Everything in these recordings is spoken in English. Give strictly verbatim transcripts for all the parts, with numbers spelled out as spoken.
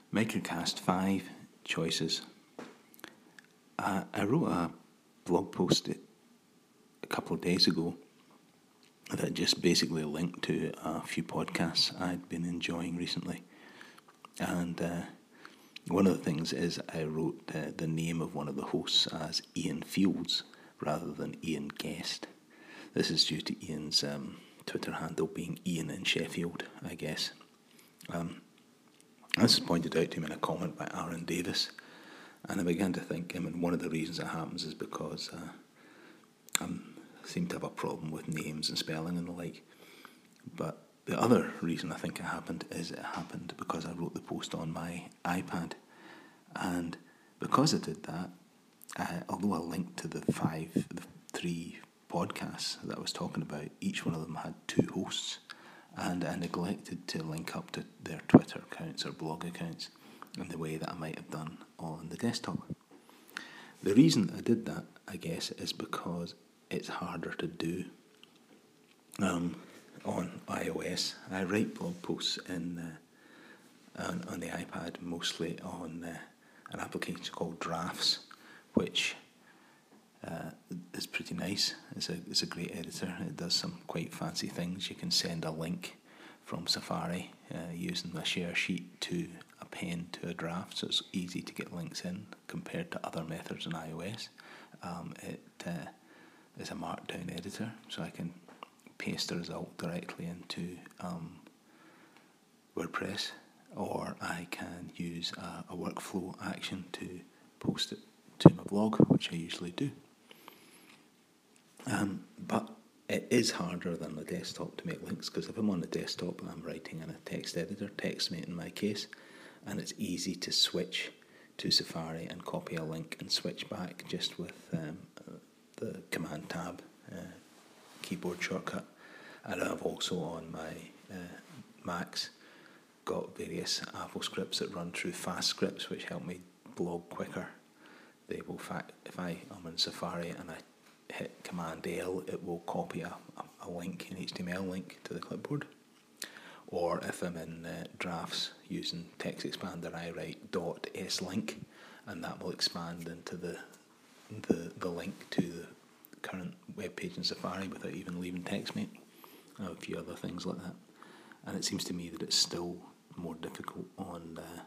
Microcast five choices. I, I wrote a blog post a couple of days ago that just basically linked to a few podcasts I'd been enjoying recently. And uh, one of the things is I wrote uh, the name of one of the hosts as Ian Fields rather than Ian Guest. This is due to Ian's um, Twitter handle being Ian in Sheffield, I guess. Um, This was pointed out to me in a comment by Aaron Davis, and I began to think, I mean, one of the reasons it happens is because uh, I seem to have a problem with names and spelling and the like. But the other reason I think it happened is it happened because I wrote the post on my iPad, and because I did that, uh, although I linked to the five, the three podcasts that I was talking about, each one of them had two hosts. And I neglected to link up to their Twitter accounts or blog accounts in the way that I might have done on the desktop. The reason I did that, I guess, is because it's harder to do um, on iOS. I write blog posts in uh, on, on the iPad, mostly on uh, an application called Drafts, which Uh, is pretty nice. It's a it's a great editor. It does some quite fancy things. You can send a link from Safari uh, using a share sheet to append to a draft, so it's easy to get links in compared to other methods in iOS. Um, it uh, is a markdown editor, so I can paste the result directly into um, WordPress, or I can use a, a workflow action to post it to my blog, which I usually do. Um, but it is harder than the desktop to make links, because if I'm on the desktop, I'm writing in a text editor, TextMate in my case, and it's easy to switch to Safari and copy a link and switch back just with um, the Command Tab uh, keyboard shortcut. And I've also on my uh, Macs got various Apple scripts that run through fast scripts, which help me blog quicker. They will, fact, if I am in Safari and I hit Command L, it will copy a, a, a link, an H T M L link to the clipboard. Or if I'm in uh, Drafts using Text Expander, I write dot slink, and that will expand into the the the link to the current web page in Safari without even leaving TextMate. A few other things like that. And it seems to me that it's still more difficult on uh,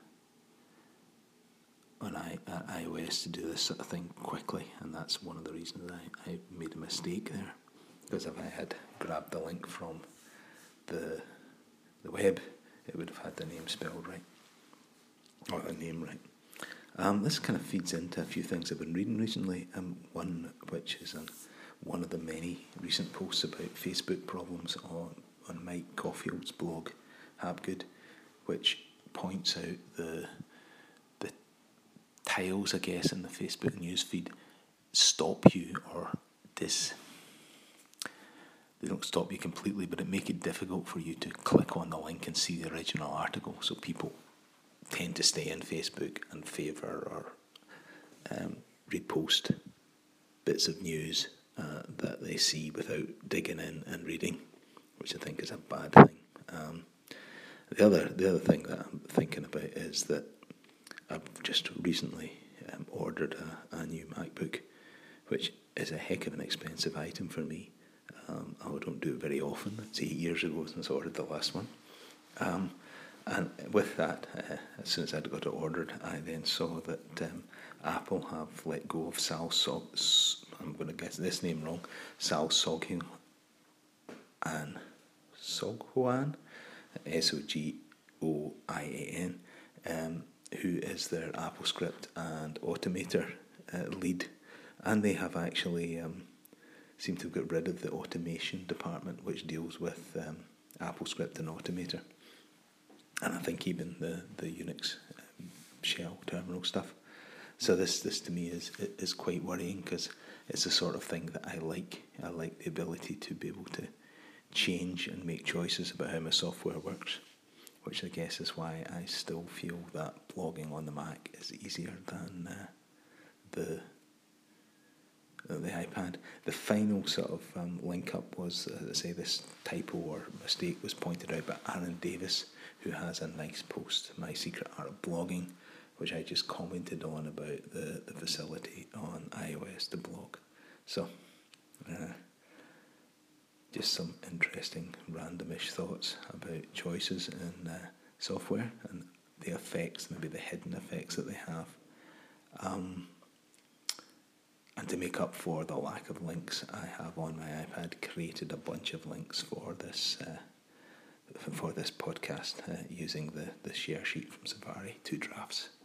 on I, uh, iOS to do this sort of thing quickly, and that's one of the reasons I, I made a mistake there. Because if I had grabbed the link from the the web, it would have had the name spelled right, or the name right. Um, this kind of feeds into a few things I've been reading recently, um, one which is an, one of the many recent posts about Facebook problems on, on Mike Caulfield's blog, Habgood, which points out the tiles, I guess, in the Facebook newsfeed stop you, or dis. They don't stop you completely, but it make it difficult for you to click on the link and see the original article. So people tend to stay in Facebook and favour or um, repost bits of news uh, that they see without digging in and reading, which I think is a bad thing. Um, the other the other thing that I'm thinking about is that I've just recently um, ordered a, a new MacBook, which is a heck of an expensive item for me. Um, I don't do it very often. It's eight years ago since I ordered the last one. Um, and with that, uh, as soon as I'd got it ordered, I then saw that um, Apple have let go of Sal Sog... I'm going to get this name wrong. Sal Soghoian. Soghoian? S O G O I A N. Um, who is their AppleScript and Automator uh, lead, and they have actually um, seemed to have got rid of the automation department, which deals with um, AppleScript and Automator, and I think even the, the Unix um, shell terminal stuff. So this this to me is is quite worrying, because it's the sort of thing that I like. I like the ability to be able to change and make choices about how my software works, which I guess is why I still feel that blogging on the Mac is easier than uh, the the iPad. The final sort of um, link up was, uh, I say, this typo or mistake was pointed out by Aaron Davis, who has a nice post, My Secret Art of Blogging, which I just commented on about the, the facility on iOS to blog. So, uh, just some interesting randomish thoughts about choices in uh, software and the effects, maybe the hidden effects that they have. Um, and to make up for the lack of links I have on my iPad, created a bunch of links for this uh, for this podcast uh, using the, the share sheet from Safari, two drafts.